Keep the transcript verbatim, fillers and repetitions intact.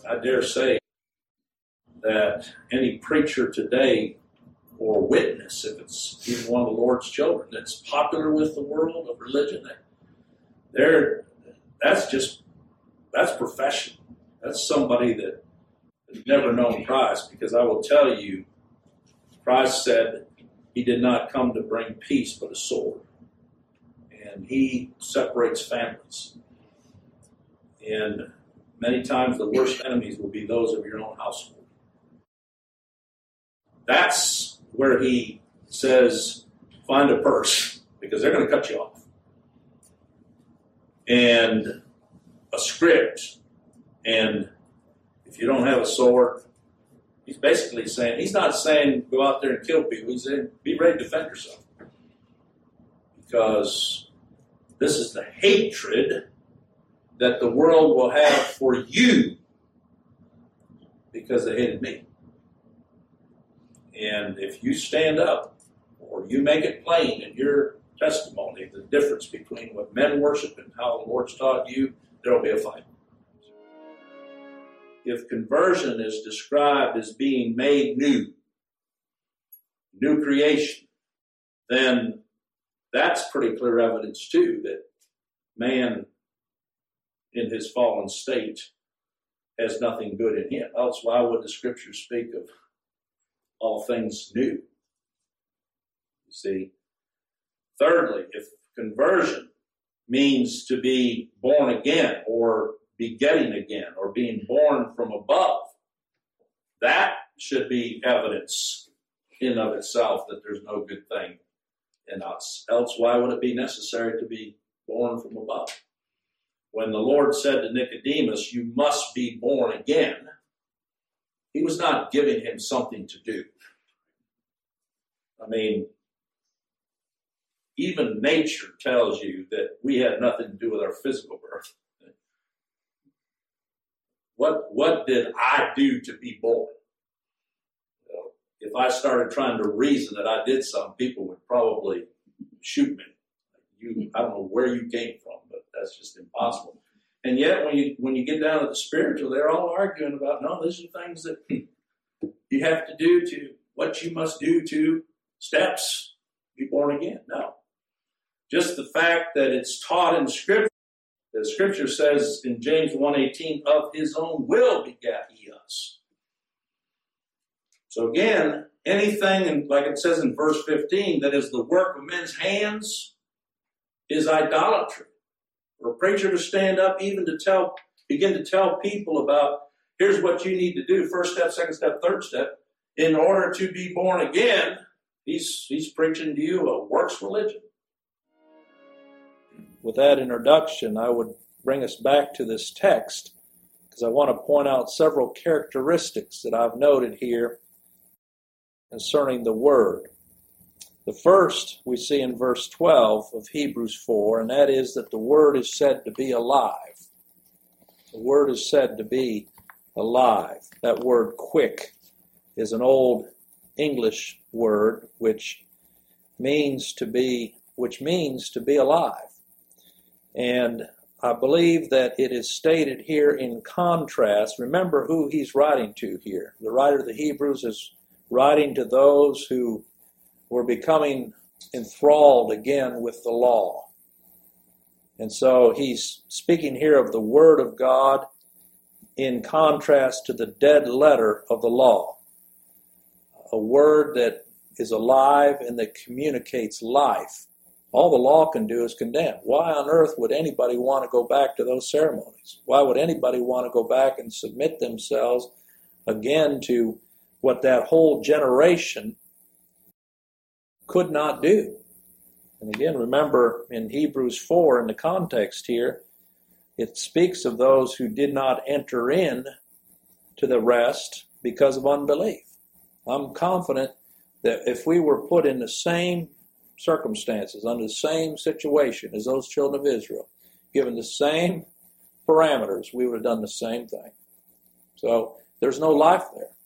I dare say that any preacher today or witness, if it's even one of the Lord's children, that's popular with the world of religion, they're, that's just, that's profession. That's somebody that has never known Christ, because I will tell you, Christ said he did not come to bring peace but a sword. And he separates families. And many times the worst enemies will be those of your own household. That's where he says, find a purse, because they're going to cut you off. And a script. And if you don't have a sword, he's basically saying, he's not saying go out there and kill people. He's saying be ready to defend yourself. Because this is the hatred that the world will have for you because they hated me. And if you stand up or you make it plain in your testimony the difference between what men worship and how the Lord's taught you, there will be a fight. If conversion is described as being made new, new creation, then that's pretty clear evidence too that man in his fallen state has nothing good in him. Else why would the scriptures speak of all things new? You see. Thirdly, if conversion means to be born again or begetting again or being born from above, that should be evidence in of itself that there's no good thing in us. Else why would it be necessary to be born from above? When the Lord said to Nicodemus, you must be born again, he was not giving him something to do. I mean, even nature tells you that we had nothing to do with our physical birth. What, what did I do to be born? You know, if I started trying to reason that I did something, people would probably shoot me. You, I don't know where you came from, but that's just impossible. And yet, when you when you get down to the spiritual, they're all arguing about, no, these are things that you have to do to, what you must do to steps, be born again. No. Just the fact that it's taught in Scripture, the Scripture says in James one eighteen, of his own will begat he us. So again, anything, and like it says in verse fifteen, that is the work of men's hands is idolatry. For a preacher to stand up, even to tell, begin to tell people about, here's what you need to do, first step, second step, third step, in order to be born again, he's, he's preaching to you a works religion. With that introduction, I would bring us back to this text, because I want to point out several characteristics that I've noted here concerning the Word. The first we see in verse twelve of Hebrews four, and that is that the Word is said to be alive. The Word is said to be alive. That word quick is an old English word which means to be, which means to be alive. And I believe that it is stated here in contrast. Remember who he's writing to here. The writer of the Hebrews is writing to those who were becoming enthralled again with the law. And so he's speaking here of the Word of God in contrast to the dead letter of the law. A word that is alive and that communicates life. All the law can do is condemn. Why on earth would anybody want to go back to those ceremonies? Why would anybody want to go back and submit themselves again to what that whole generation could not do? And again, remember in Hebrews four, in the context here, it speaks of those who did not enter in to the rest because of unbelief. I'm confident that if we were put in the same circumstances, under the same situation as those children of Israel, given the same parameters, we would have done the same thing. So there's no life there.